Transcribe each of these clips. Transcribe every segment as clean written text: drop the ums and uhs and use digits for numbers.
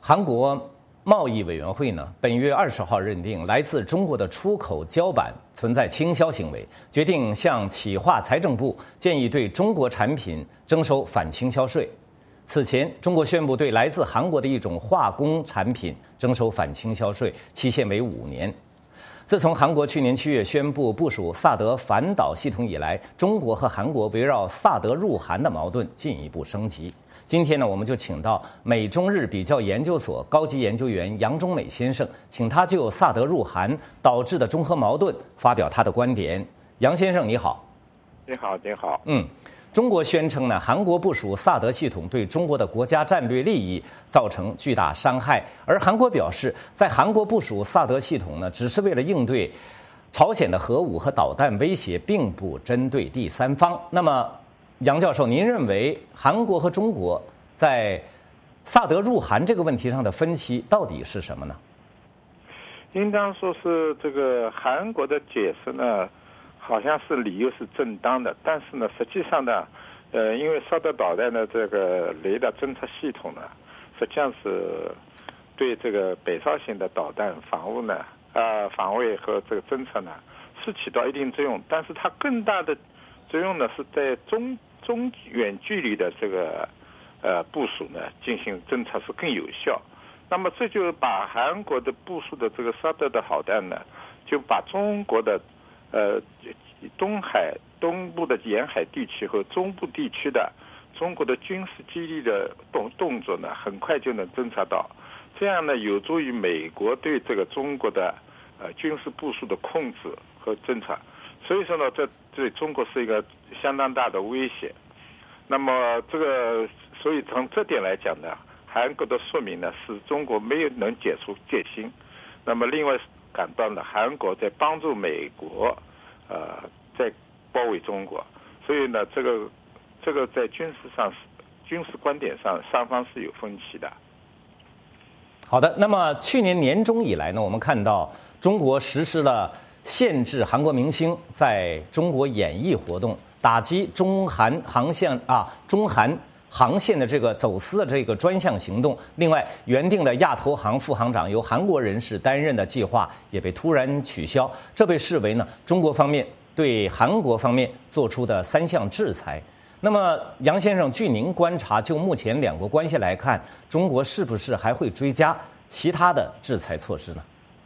韩国贸易委员会呢，本月20号认定来自中国的出口胶板存在倾销行为，决定向企划财政部建议对中国产品征收反倾销税。此前，中国宣布对来自韩国的一种化工产品征收反倾销税，期限为5年。自从韩国去年7月宣布部署萨德反导系统以来，中国和韩国围绕萨德入韩的矛盾进一步升级。今天呢，我们就请到美中日比较研究所高级研究员杨忠美先生，请他就萨德入韩导致的中核矛盾发表他的观点。杨先生，你好。 你好，你好。 中国宣称呢，韩国部署萨德系统对中国的国家战略利益造成巨大伤害，而韩国表示，在韩国部署萨德系统呢，只是为了应对朝鲜的核武和导弹威胁，并不针对第三方。那么，杨教授，您认为韩国和中国在萨德入韩这个问题上的分歧到底是什么呢？ 应当说是这个韩国的解释呢，好像是理由是正当的，但是呢，实际上呢，因为萨德导弹的这个雷达侦测系统呢，实际上是对这个北朝鲜的导弹防卫和这个侦测呢，是起到一定作用，但是它更大的作用呢，是在中远距离的这个部署呢进行侦测是更有效。那么这就把韩国的部署的这个萨德的导弹呢，就把中国的东海东部的沿海地区和中部地区的中国的军事基地的动作呢，很快就能侦察到，这样呢有助于美国对这个中国的军事部署的控制和侦察。所以说呢，这对中国是一个相当大的威胁。那么所以从这点来讲呢，韩国的说明呢，是中国没有能解除戒心。那么另外感到呢，韩国在帮助美国，在包围中国。所以呢，这个在军事观点上，双方是有分歧的。 好的，那么去年年中以来呢，我们看到中国实施了限制韩国明星在中国演艺活动，打击中韩航线的这个走私的这个专项行动。另外，原定的亚投行副行长由韩国人士担任的计划也被突然取消，这被视为呢中国方面对韩国方面做出的3项制裁。那么，杨先生，据您观察，就目前两国关系来看，中国是不是还会追加其他的制裁措施呢？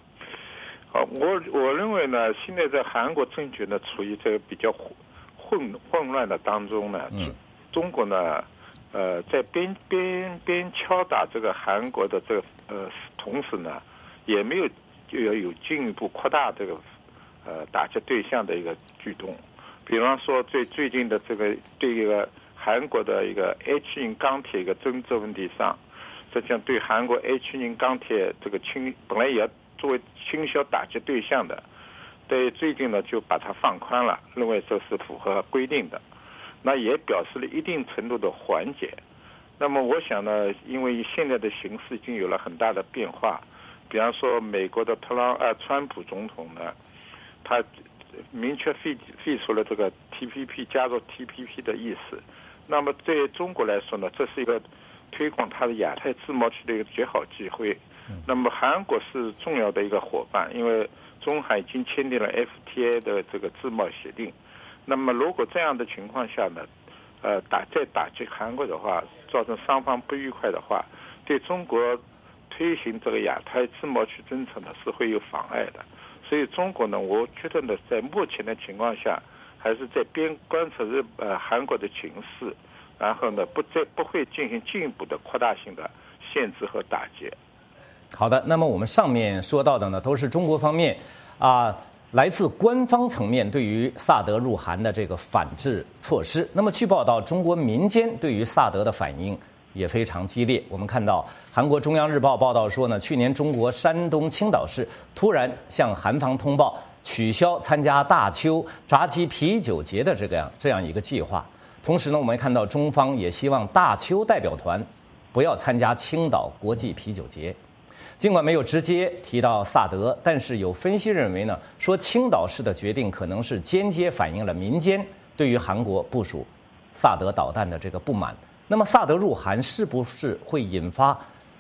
我认为呢，现在在韩国政局呢处于这个比较混乱的当中呢，中国呢，在边敲打这个韩国的这个同时呢，也没有有进一步扩大这个打击对象的一个举动。比方说，最近的这个对一个韩国的一个 H 型钢铁一个增值问题上，实际上对韩国 H 型钢铁这个本来也要作为倾销打击对象的，对最近呢就把它放宽了，认为这是符合规定的，那也表示了一定程度的缓解。那么我想呢，因为现在的形势已经有了很大的变化，比方说美国的川普总统呢，他明确废除了这个 TPP 加入 TPP 的意思。那么对中国来说呢，这是一个推广它的亚太自贸区的一个绝好机会。那么韩国是重要的一个伙伴，因为中韩已经签订了 FTA 的这个自贸协定。那么如果这样的情况下呢，再打击韩国的话，造成双方不愉快的话，对中国推行这个亚太自贸区政策呢是会有妨碍的。所以中国呢，我觉得呢，在目前的情况下，还是在观察韩国的情势，然后呢，不会进行进一步的扩大性的限制和打击。 好的，那么我们上面说到的呢，都是中国方面来自官方层面对于萨德入韩的这个反制措施。那么据报道，中国民间对于萨德的反应也非常激烈。我们看到韩国中央日报报道说呢，去年中国山东青岛市突然向韩方通报取消参加大邱炸鸡啤酒节的这样一个计划。同时呢，我们看到中方也希望大邱代表团不要参加青岛国际啤酒节。尽管没有直接提到萨德，但是有分析认为呢，说青岛市的决定可能是间接反映了民间对于韩国部署萨德导弹的这个不满。那么萨德入韩是不是会引发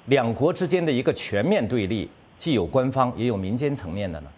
两国之间的一个全面对立，既有官方也有民间层面的呢？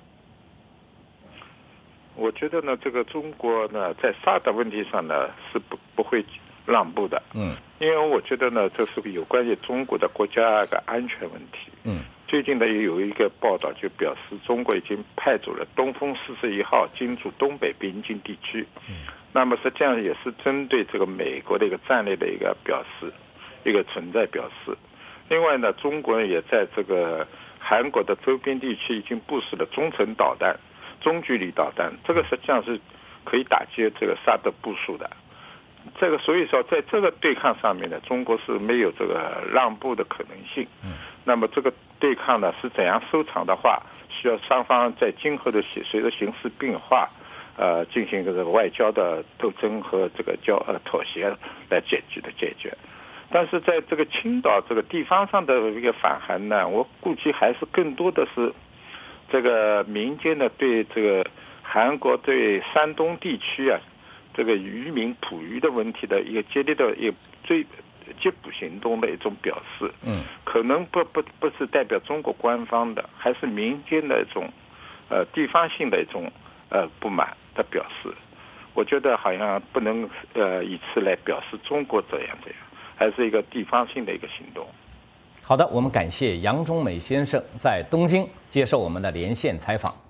我觉得呢，这个中国呢，在萨德问题上呢是不会让步的。因为我觉得呢，这是有关于中国的国家的安全问题。最近呢，也有一个报道就表示，中国已经派出了东风41号进驻东北边境地区。那么实际上也是针对这个美国的一个战略的一个表示，一个存在表示。另外呢，中国也在这个韩国的周边地区已经部署了中程导弹、中距离导弹，这个实际上是可以打击这个萨德部署的。这个所以说，在这个对抗上面呢，中国是没有这个让步的可能性。那么这个对抗呢是怎样收场的话，需要双方在今后的随着形势变化，进行这个外交的斗争和这个妥协来解决。但是在这个青岛这个地方上的一个反韩呢，我估计还是更多的是这个民间的对这个韩国对山东地区啊这个渔民捕鱼的问题的一个接力的一个接捕行动的一种表示。可能不是代表中国官方的，还是民间的一种地方性的一种不满的表示。我觉得好像不能以此来表示中国这样，还是一个地方性的一个行动。 好的，我们感谢杨忠美先生在东京接受我们的连线采访。